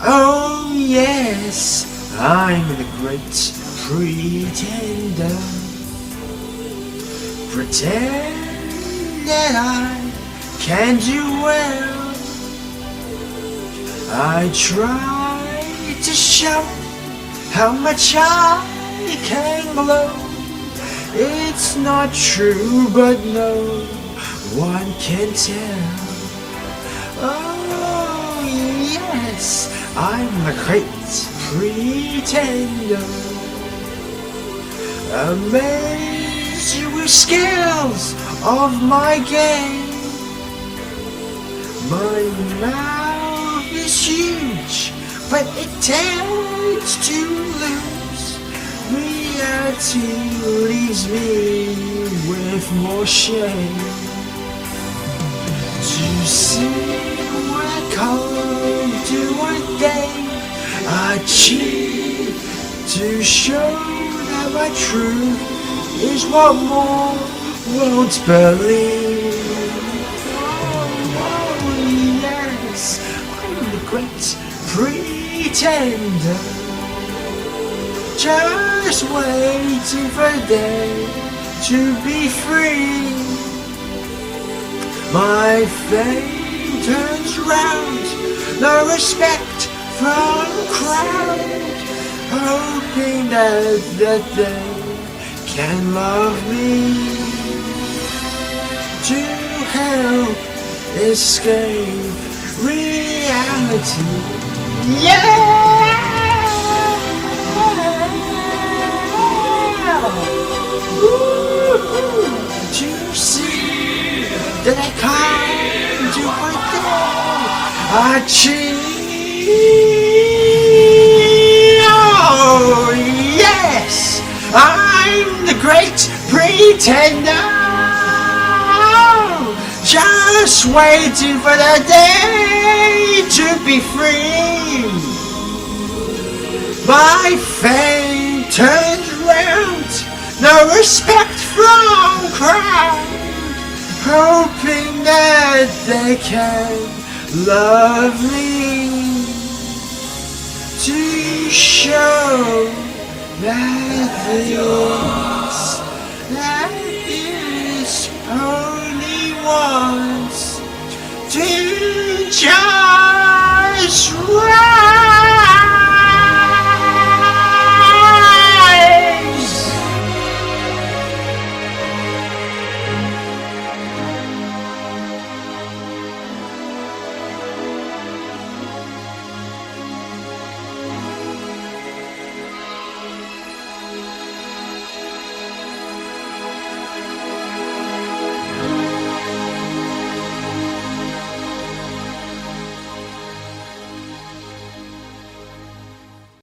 Oh yes, I'm the great pretender. Pretend that I can do well. I try to show how much I can glow. It's not true, but no one can tell. Oh yes, I'm a great pretender. Amaze you with skills of my game. My mouth is huge, but it tends to lose. Reality leaves me with more shame. To see what I can't do one day, I cheat to show that my truth is what more won't believe. Oh yes, I'm the great pretender. Just waiting for the day to be free. My fame turns round, no respect from crowd, hoping that they can love me, to help escape reality. Yeah! Woo-hoo. To see that I can't do one thing, I cheat. Oh yes, I'm the great pretender. Just waiting for the day to be free. My fame turns round, no respect from crowd, hoping that they can love me, to show that this only wants to just